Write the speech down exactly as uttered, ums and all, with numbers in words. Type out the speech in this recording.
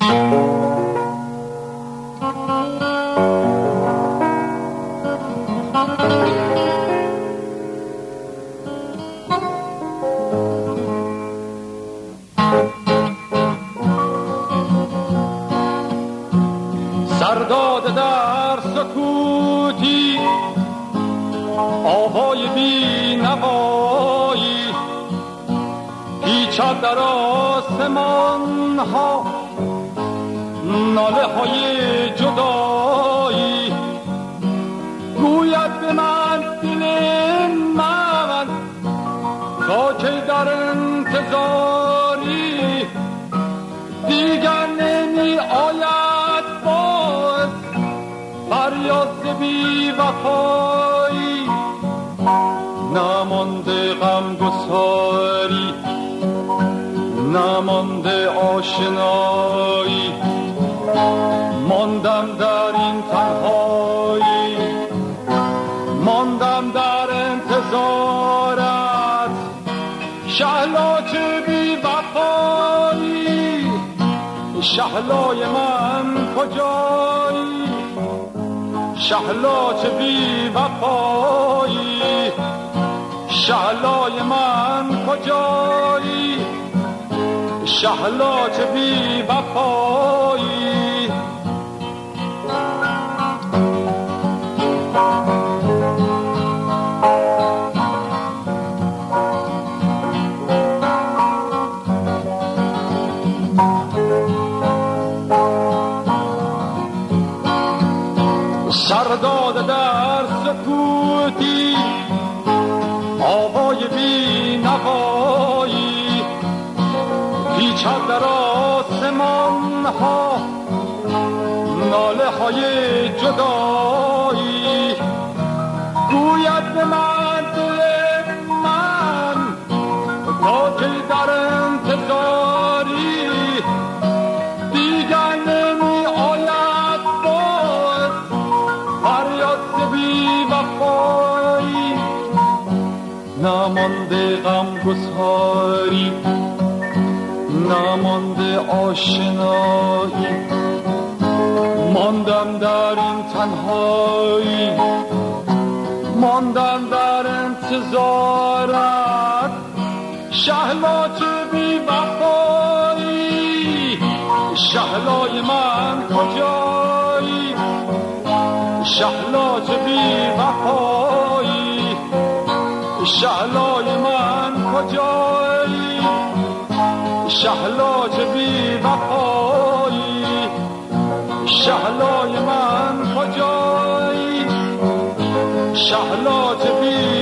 سرداد در سکوتی آوای بی نوایی پیچد در آسمان ها ناله های جدایی گوید به من دل من تا که در انتظاری دیگر نمی آید باز فریاد بی وفایی نمانده غم گساری نمانده آشنایی ماندم در این تنهایی ماندم در انتظارت شهلاج بی وفایی شهلای من کجایی شهلاج بی وفایی شهلای من کجایی شهلاج بی وفایی سرداد در سکوتی آوای بی نوایی پیچد در آسمان ها ناله های جدایی گوید به من دل من تا که در انتظاری دیگر نمی آید باز فریاد بی وفایی نمانده غم گساری نمانده آشنایی ماندم در این تنهایی ماندم در انتظارت شهلاج بی وفایی شهلای من کجایی شهلاج بی وفایی شهلای من کجایی شهلاج بی وفایی شهلای من کجایی شهلاج بی